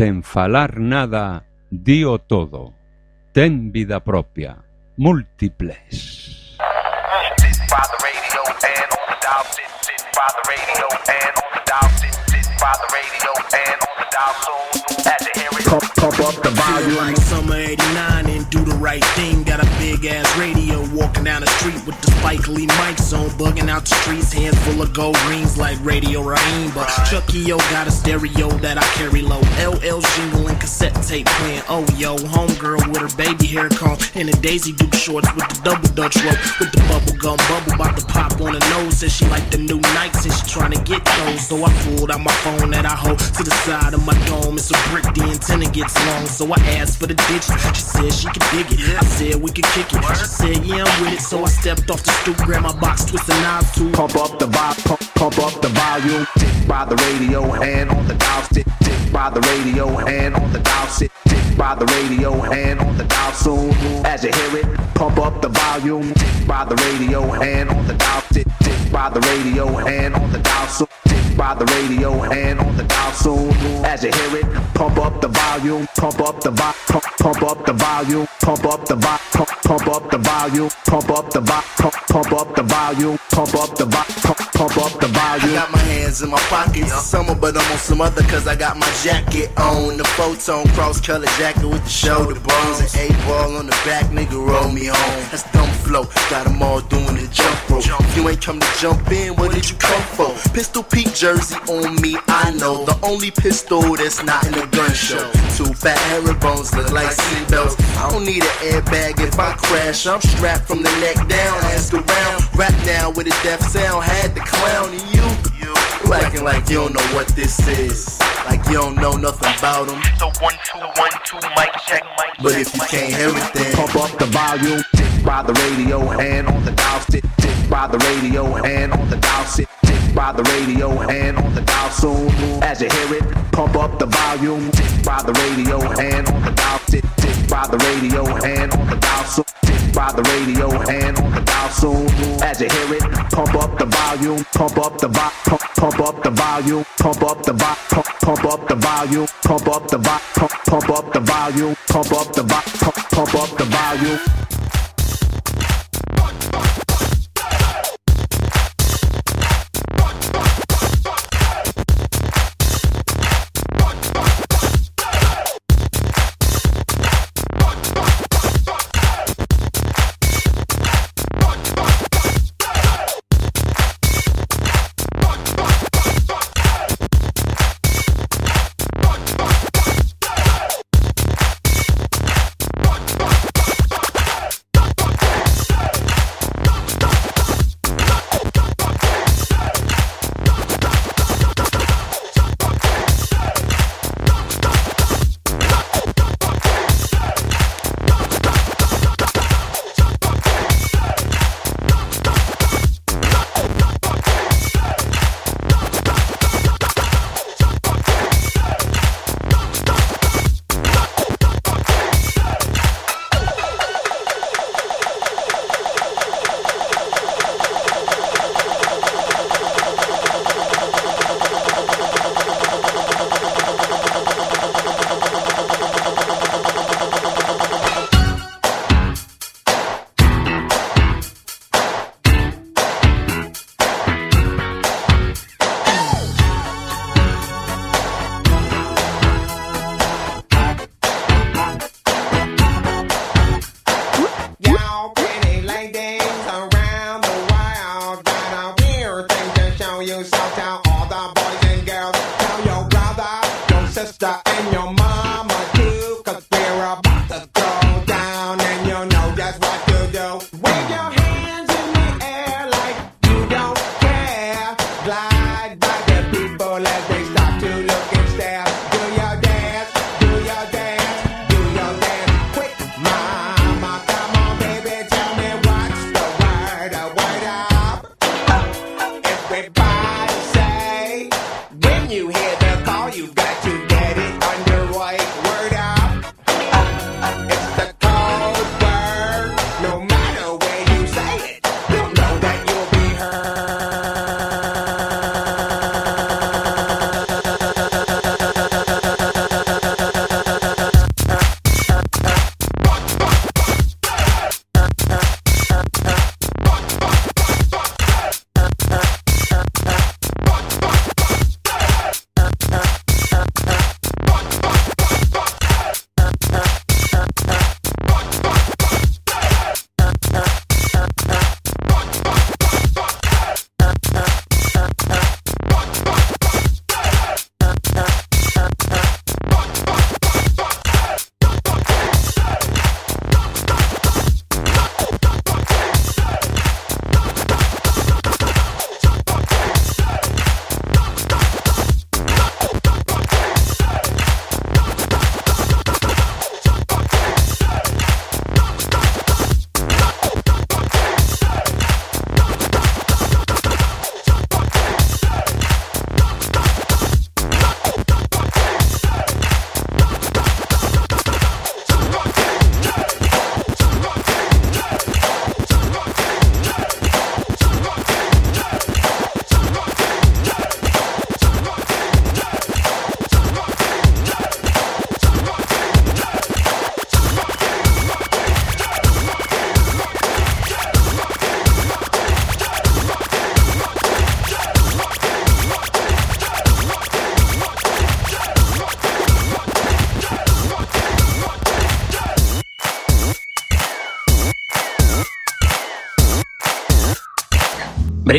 sen falar nada, dío todo. Ten vida propia. Múltiples. Pump up the volume. Like summer '89 and do the right thing. Got a big ass radio walking down the street with the Spike Lee mics on, bugging out the streets, hands full of gold rings like Radio Raheem. But Chucky O got a stereo that I carry low. LL jingling, cassette tape playing. Oh yo, homegirl with her baby hair comb and the Daisy Duke shorts with the double Dutch rope with the bubble gum bubble about to pop on the nose. Says she like the new Nikes and she trying to get those. So I pulled out my phone that I hold to the side of my dome. It's a brick, the antenna gets long, so I asked for the digits. She said she could dig it. I said we could kick it. She said yeah, I'm with it. So I stepped off the stoop, grabbed my box, twisted knobs too. Pump up the pump up the volume. Tick by the radio, hand on the dial. Tick by the radio, hand on the dial. Tick by the radio, hand on the dial. Soon as you hear it, pump up the volume. Tick by the radio, hand on the dial. Tick by the radio, hand on the dial. Soon by the radio, hand on the dial. Soon as you hear it, pump up the volume. Pump up the pump up the volume. Pump up the pump up the volume. Pump up the pump up the volume. Pump up the pump up the volume. I got my hands in my pockets. It's summer, but I'm on some other 'cause I got my jacket on. The photon cross-colored jacket with the shoulder bones and 8-ball on the back. Nigga, roll me home. That's dumb flow. Got 'em all doing the jump rope. You ain't come to jump in. What did you come for? Pistol Pete jersey on me. I know the only pistol that's not in the gun show. Two fat herringbones look like seatbelts. I don't need an airbag if I crash. I'm strapped from the neck down. Ask around. Rap now with a deaf sound. Had the clown and you acting like you don't know what this is. Like you don't know nothing about them. So 1 2 1 2 mic check. But if you can't hear it, then pump up the volume. Tick by the radio, hand on the dial. Tick by the radio, hand on the dial. Tick by the radio, hand on the dial. Soon as you hear it, pump up the volume. Tick by the radio, hand on the dial. Tick by the radio, hand on the dial. Soon by the radio, hand on the dial. Soon as you hear it, pump up the volume. Pump up the pump up the volume. Pump up the pump up the volume. Pump up the pump up the volume. Pump up the pump up the volume.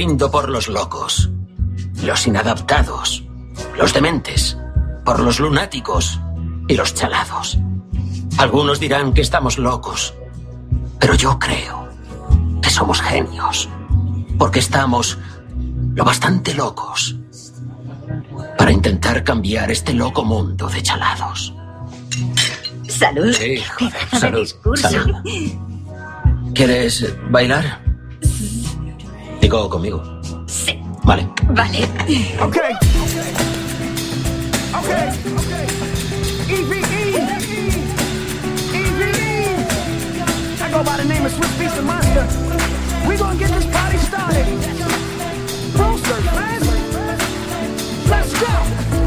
Brindo por los locos, los inadaptados, los dementes, por los lunáticos y los chalados. Algunos dirán que estamos locos, pero yo creo que somos genios, porque estamos lo bastante locos para intentar cambiar este loco mundo de chalados. Salud. Sí, joder, salud, salud. ¿Quieres bailar? Digo, conmigo. Sí. Vale. Vale. Okay. EVE. I go by the name of Swiss Beast and Monster. We gonna get this party started. Roasters, man. Let's go.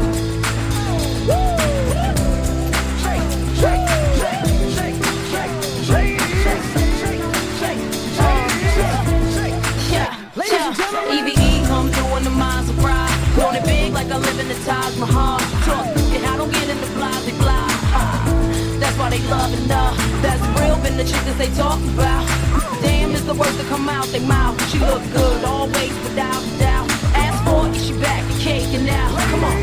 Woo. Shake, shake, shake, shake, shake, shake, shake, shake, shake, shake. Ladies and gentlemen. EVE come through when the minds are fried. Want it big like I live in the Taj Mahal. Talk, and I don't get in the fly, they fly. That's why they love it, that's real, been the chickens they talk about. Damn, is the words that come out they mouth. She look good, always, without a doubt. Ask for it, she back, the cake, and now, come on.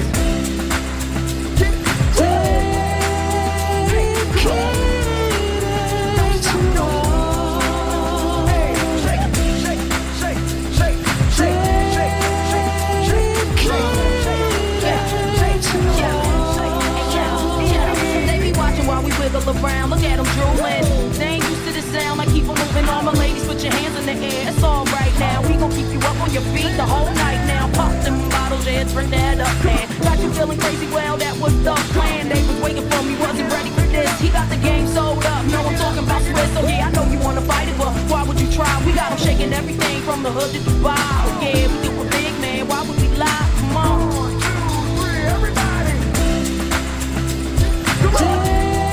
Around, look at them drooling. They ain't used to this sound, I keep them moving. All my ladies, put your hands in the air. It's all right now. We gon' keep you up on your feet the whole night now. Pop them bottles, yeah, drink that up, man. Got you feeling crazy, well, that was the plan. They was waiting for me, wasn't ready for this. He got the game sold up, no, I'm talking about Swiss. So yeah, I know you wanna fight it, but why would you try? We got them shaking everything from the hood to Dubai. Yeah, we do a big man, why would we lie? Come on. 1, 2, 3, everybody. Come on.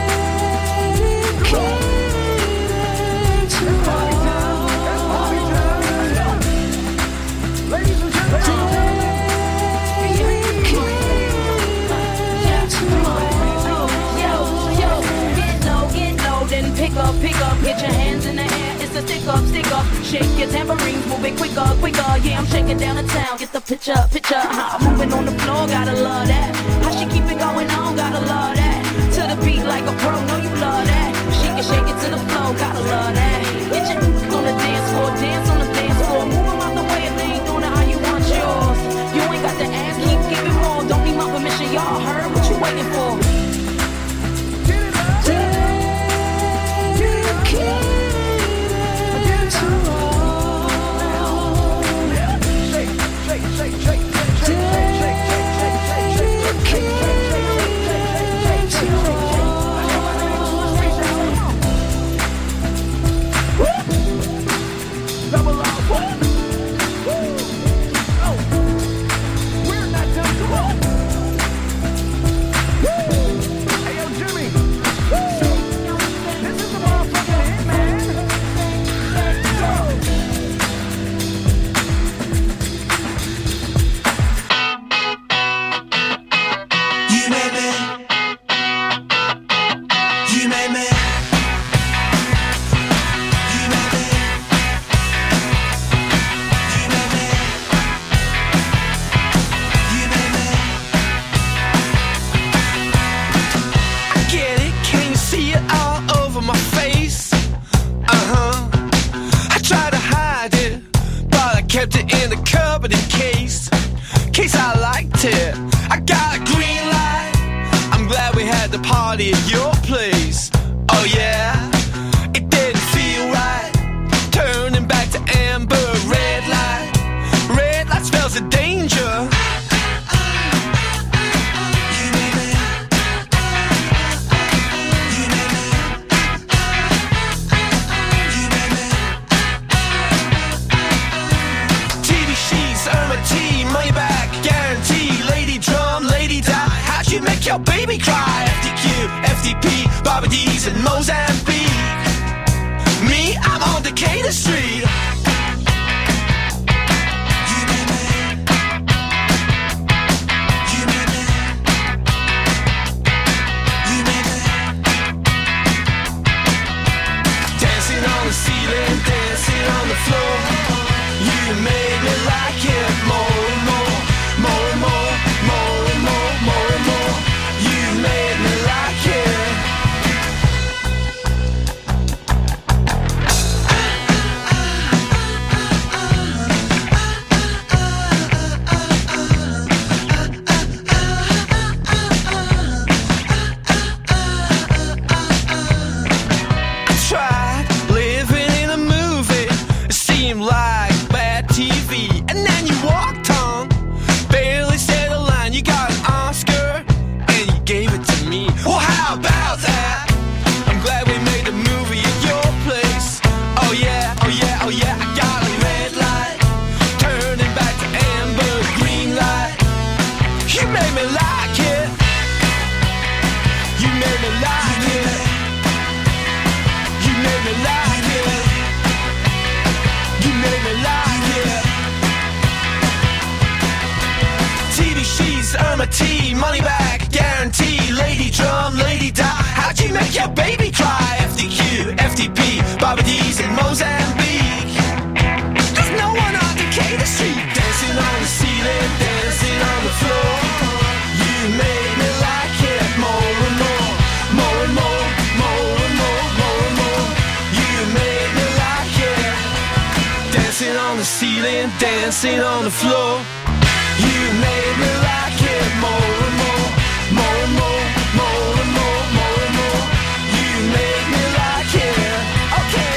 Pick up, get your hands in the air, it's a stick up, shake your tambourines, move it quicker, yeah, I'm shaking down the town, get the picture, moving on the floor, gotta love that, how she keep it going on, gotta love that, to the beat like a pro, know you love that, she can shake it to the floor, gotta love that, get your on the dance floor, move them out the way if they ain't doing it how you want yours, you ain't got to ask, keep giving more, don't need my permission, y'all heard what you waiting for. Your baby cry, FDQ, FDP, Barbadies and Mozambique. Me, I'm on Decatur Street. Dancing on the ceiling, dancing on the floor. You made me laugh. You made me like it. You made me like it. You made me like it. You made me like it. TV sheets, Irma T, money back, guarantee. Lady drum, lady die. How'd you make your baby cry? FDQ, FTP, Barbadies in Mozambique. There's no one on Decatur Street. Dancing on the ceiling, dancing on the floor. You made me like it more and more. More and more, more and more, more and more. You made me like it. Dancing on the ceiling, dancing on the floor. You made me like it more and more. More and more, more and more, more and more. You made me like it. Okay.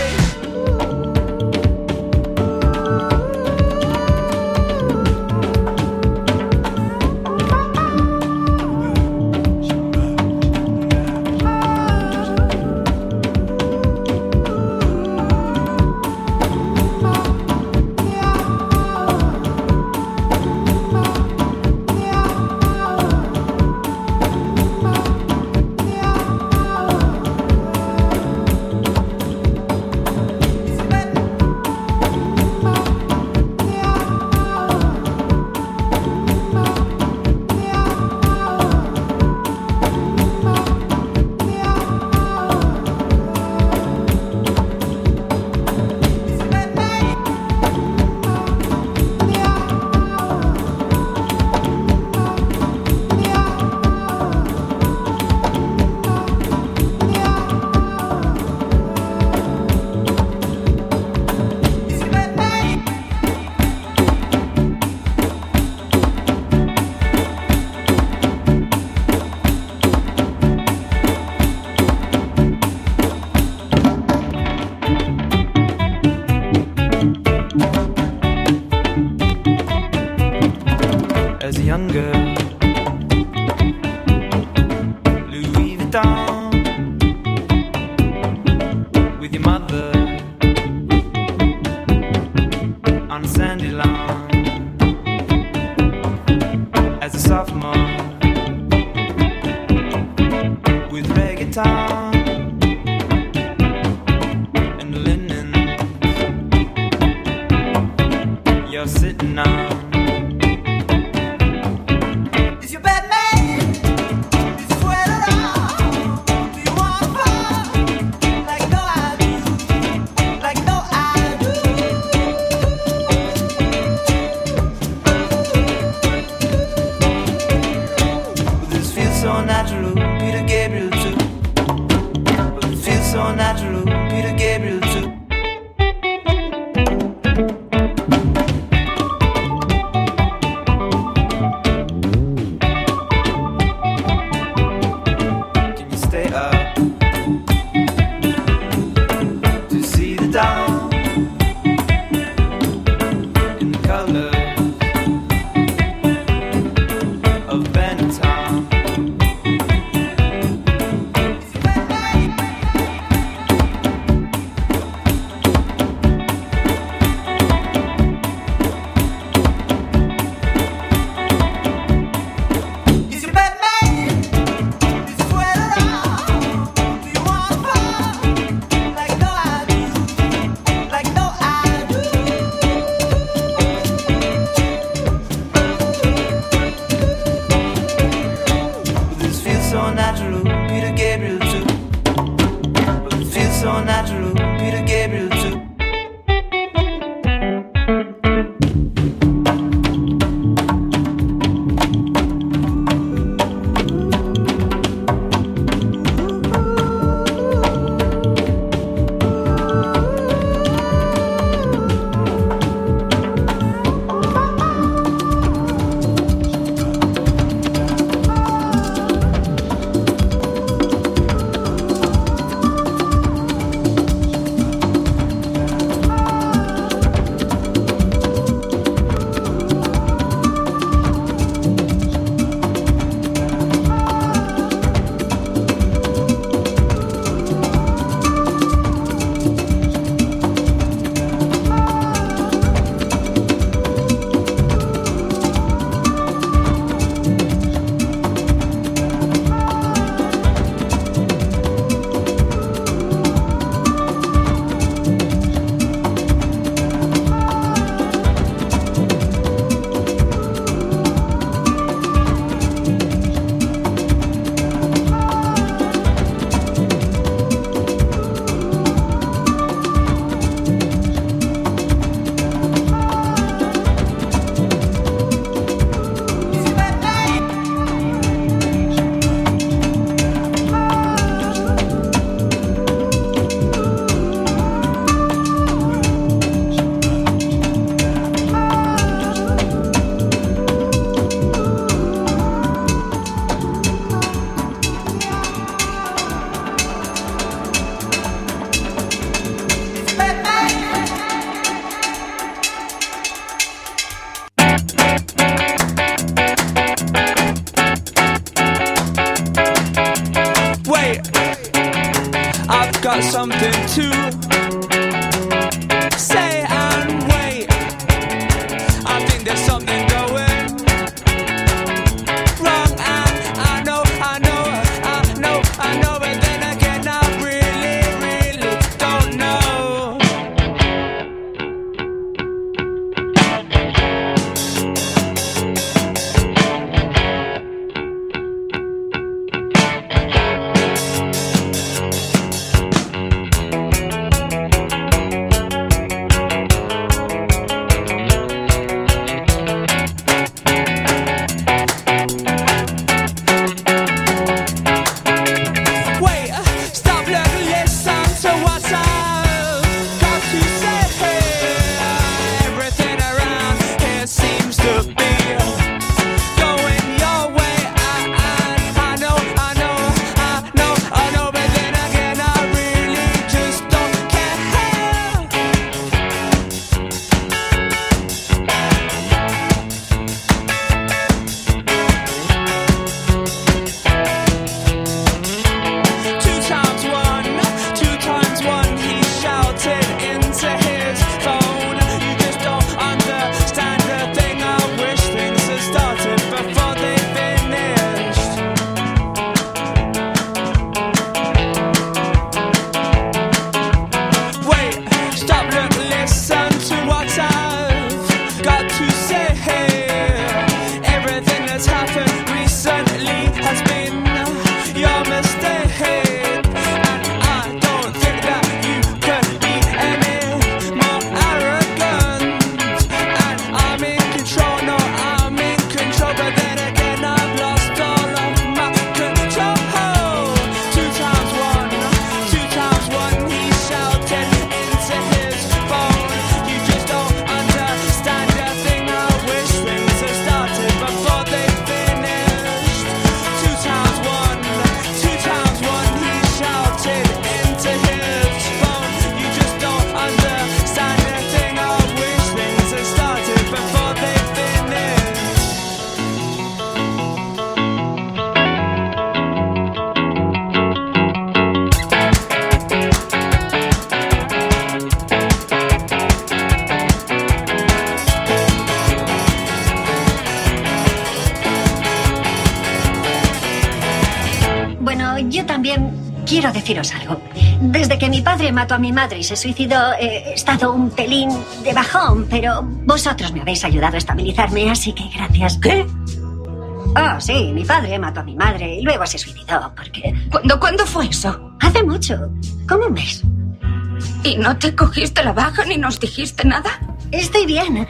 As a young girl, Louis Vuitton, with your mother on a sandy lawn. As a sophomore, with reggaeton and the linens you're sitting on. got something to say and wait. I think there's something going wrong, and I know, but then again I really don't know. Quiero deciros algo. Desde que mi padre mató a mi madre y se suicidó, he estado un pelín de bajón, pero vosotros me habéis ayudado a estabilizarme, así que gracias. ¿Qué? Oh, sí, mi padre mató a mi madre y luego se suicidó, porque... ¿Cuándo fue eso? Hace mucho, como un mes. ¿Y no te cogiste la baja ni nos dijiste nada? Estoy bien.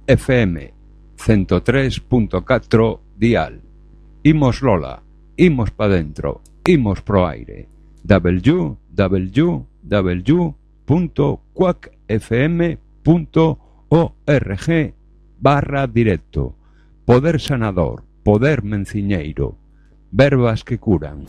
FM 103.4 dial. Imos Lola, imos pa dentro, imos pro aire. www.quackfm.org/directo. Poder sanador, poder menciñeiro, verbas que curan.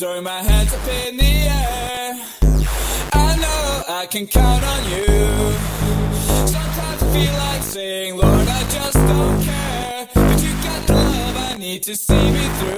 throwing my hands up in the air. I know I can count on you. Sometimes I feel like saying, Lord, I just don't care. But you got the love I need to see me through.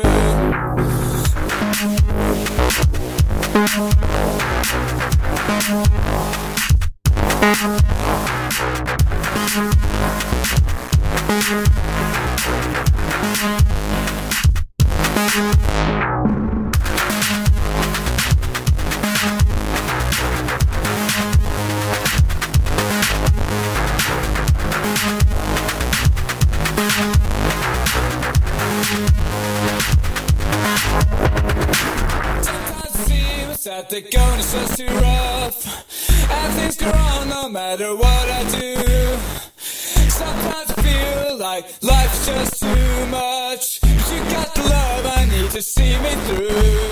That the going is just too rough, and things go wrong no matter what I do. Sometimes I feel like life's just too much, but you got the love I need to see me through.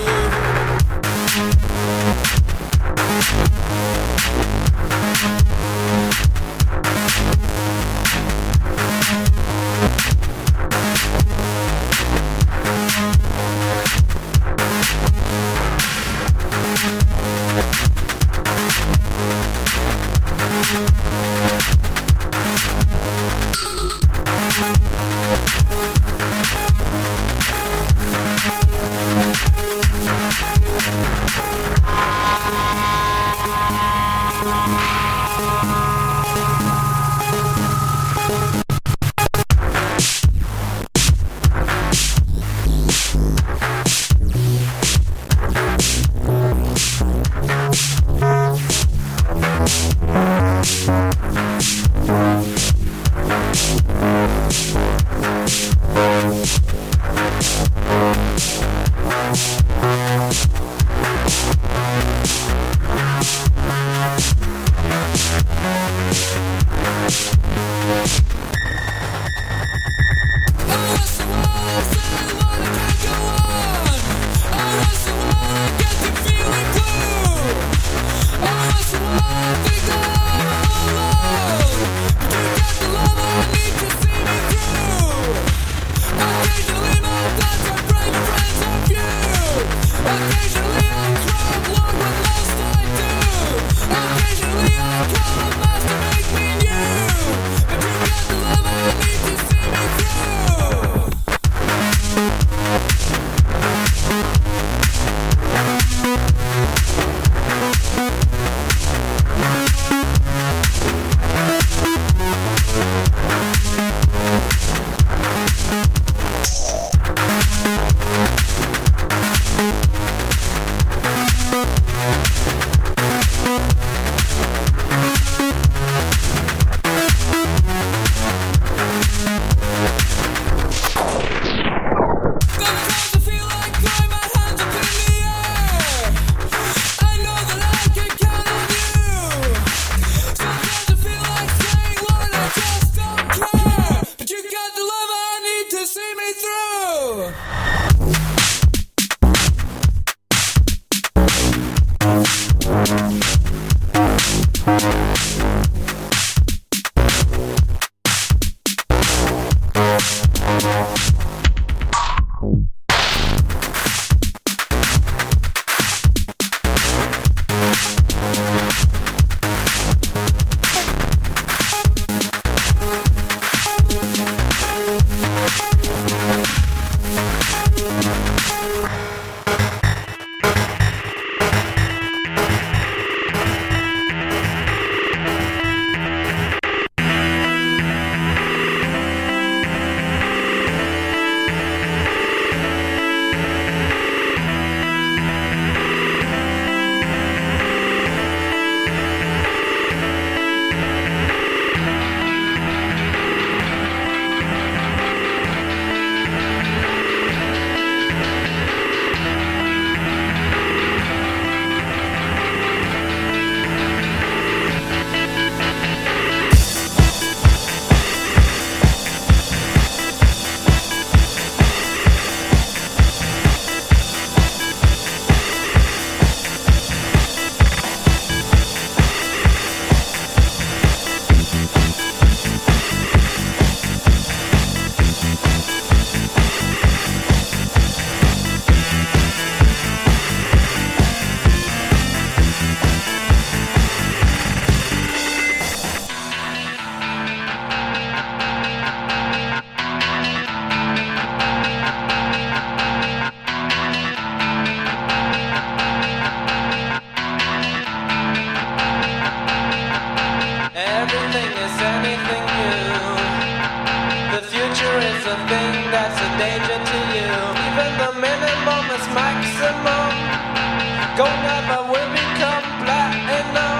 Gold never will become platinum.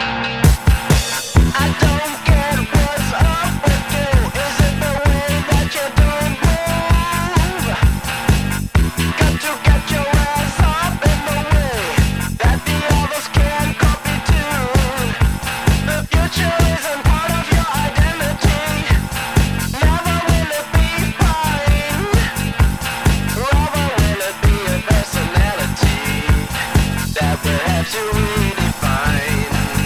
I don't get what's up with you. Is it the way that you don't move? Got to get your ass up in the way that the others can't copy too. The future isn't part of your identity. Never will it be fine. Rather will it be a personality that we'll have to redefine.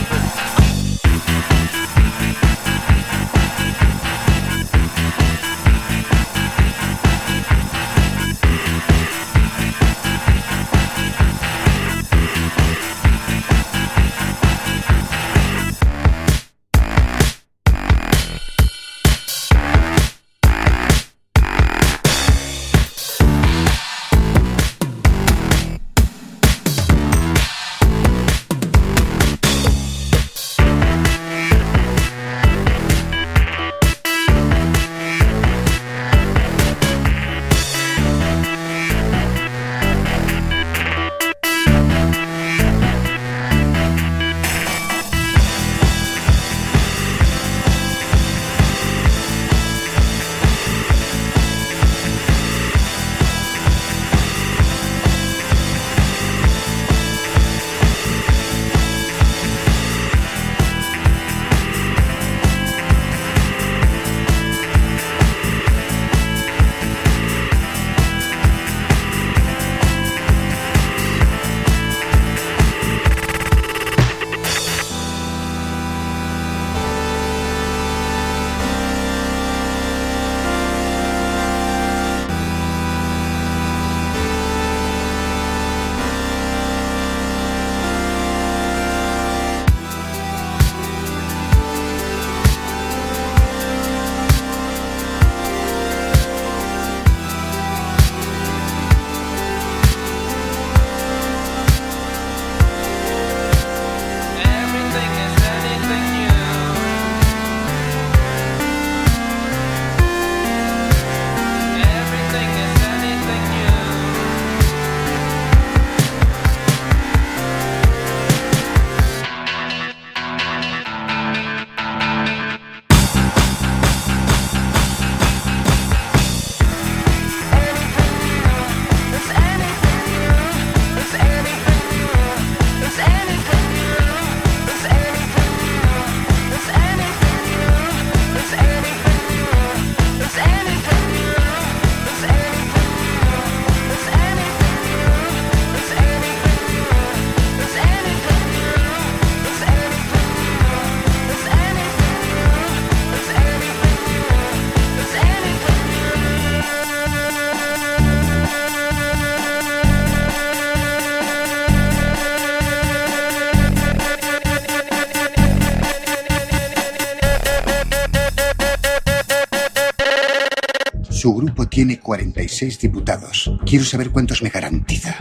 Su grupo tiene 46 diputados. Quiero saber cuántos me garantiza.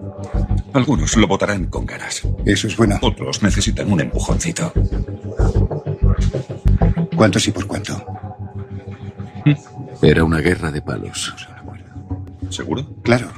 Algunos lo votarán con ganas. Eso es bueno. Otros necesitan un empujoncito. ¿Cuántos y por cuánto? Era una guerra de palos. ¿Seguro? Claro.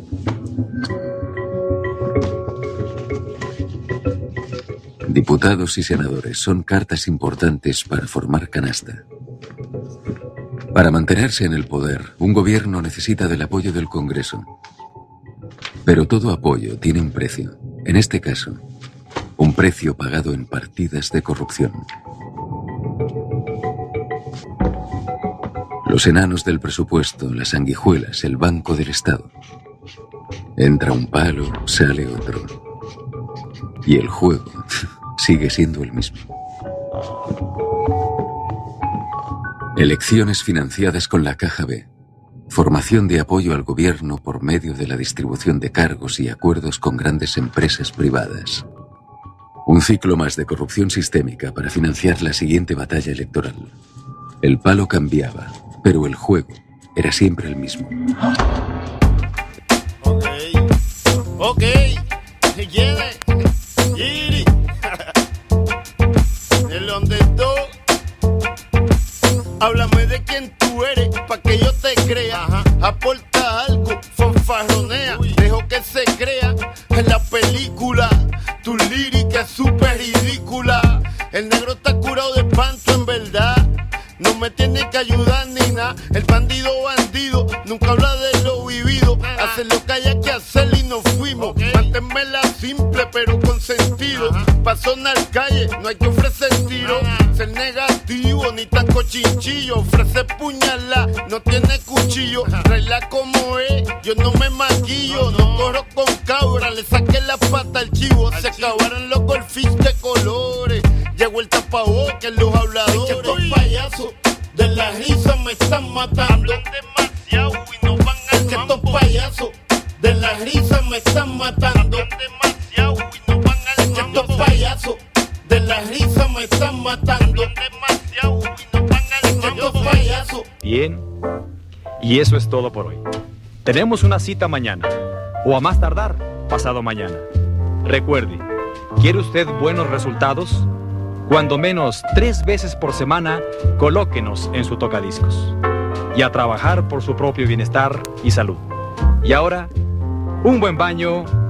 Diputados y senadores son cartas importantes para formar canasta. Para mantenerse en el poder, un gobierno necesita del apoyo del Congreso. Pero todo apoyo tiene un precio. En este caso, un precio pagado en partidas de corrupción. Los enanos del presupuesto, las sanguijuelas, el Banco del Estado. Entra un palo, sale otro. Y el juego sigue siendo el mismo. Elecciones financiadas con la Caja B. Formación de apoyo al gobierno por medio de la distribución de cargos y acuerdos con grandes empresas privadas. Un ciclo más de corrupción sistémica para financiar la siguiente batalla electoral. El palo cambiaba, pero el juego era siempre el mismo. Ok, quiere, Giri, el underdog. Háblame de quién tú eres, pa' que yo te crea. Aporta algo, fanfarronea, dejo que se crea. en la película. Tu lírica es súper ridícula. El negro está curado de panto en verdad. No me tiene que ayudar ni nada. El bandido nunca habla de lo vivido. Hace lo que haya que hacer y nos fuimos. Manténmela simple pero con sentido. Pa' sonar calle no hay que ofrecer tiro. Ser negativo ni tan cochinchillo. Ofrece puñalada, no tiene cuchillo. Traela como es, yo no me maquillo. No corro con cabra, le saqué la pata al chivo. Se acabaron los golfis de colores. Llegó el tapabocas, los habladores. Estos payasos de la risa me están matando. Demasiado y no van al que estos payasos de la risa me están matando. Demasiado y no van al que estos payasos de la risa me están matando. Demasiado y no van al que estos payasos. Bien, y eso es todo por hoy. Tenemos una cita mañana, o a más tardar, pasado mañana. Recuerde, ¿quiere usted buenos resultados? Cuando menos 3 veces por semana, colóquenos en su tocadiscos. Y a trabajar por su propio bienestar y salud. Y ahora, un buen baño